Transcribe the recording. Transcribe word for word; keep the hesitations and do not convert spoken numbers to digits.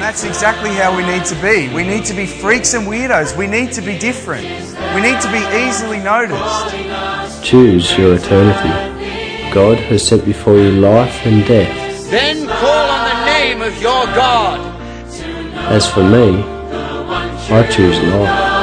that's exactly how we need to be. We need to be freaks and weirdos. We need to be different. We need to be easily noticed. Choose your eternity. God has set before you life and death. Then call on the name of your God. As for me, I choose life.